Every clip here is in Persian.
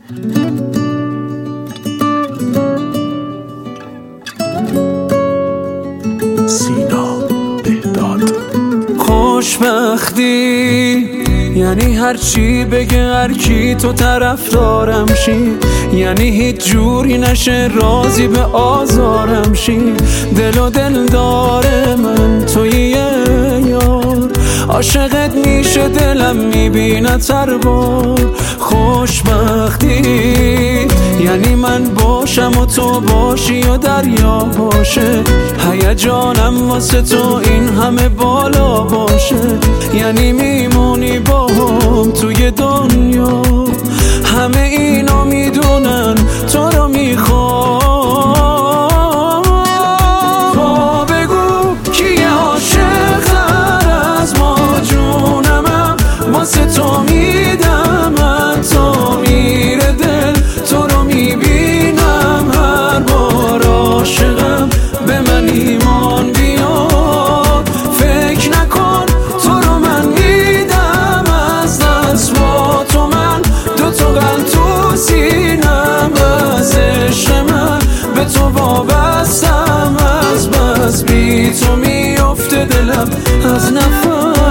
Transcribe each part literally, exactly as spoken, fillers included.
سینا بهداد. خوشبختی یعنی هر چی بگه هر کی تو طرف دارم شی، یعنی هیچ جوری نشه راضی به آزارم شی. دل و دل داره من توی یار، عاشقت میشه دلم میبینه هر بار. خوشبختی یعنی من باشم و تو باشی و دریا باشه، هیجانم واسه تو این همه بالا باشه. یعنی میمونی با هم توی دنیا، همه اینا میدونن تو رو میخوام. تو بگو کیه عاشق تر از ما، جونمم واسه تو میدم من تا میره دل. تو رو میبینم هر بار عاشقم، به من ایمان بیار. فکر نکن تو رو من میدم از دست، با تو من دو تا قلب تو سینم. از عشق من به تو وابستم، از بس بی تو میفته دلم از نفس.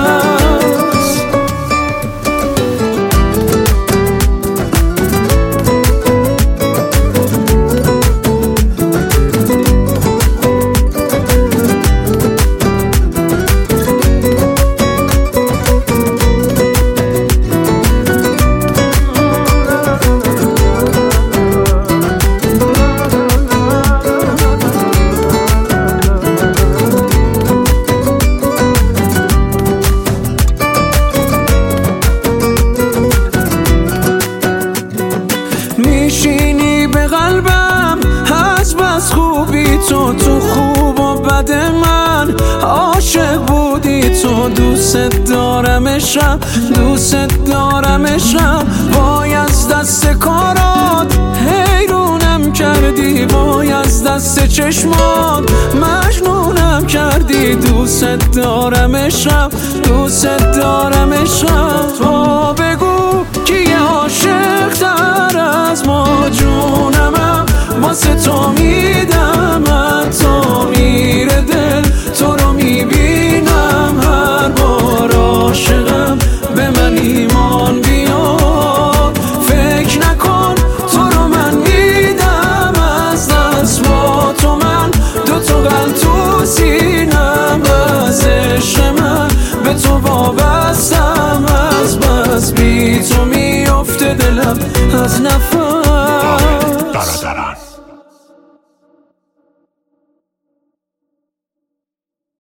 میشینی به قلبم از بس خوبی تو، تو خوب و بد من عاشق بودی تو. دوست دارم عشقم، دوست دارم عشقم. وای از دست کارات حیرونم کردی، وای از دست چشمات مجنونم کردی. دوست دارم عشقم، دوست دارم عشقم. تو بگو کیه عاشق تر از ما، جونمم واسه تو میدم من تا میره دل. تو رو میبینم هر بار عاشقم، به من ایمان بیار. فکر نکن تو رو من میدم از دست، با تو من دو تا قلب تو سینم. از عشق من به تو وابستم، از بس بی تو میفته دلم از نفس.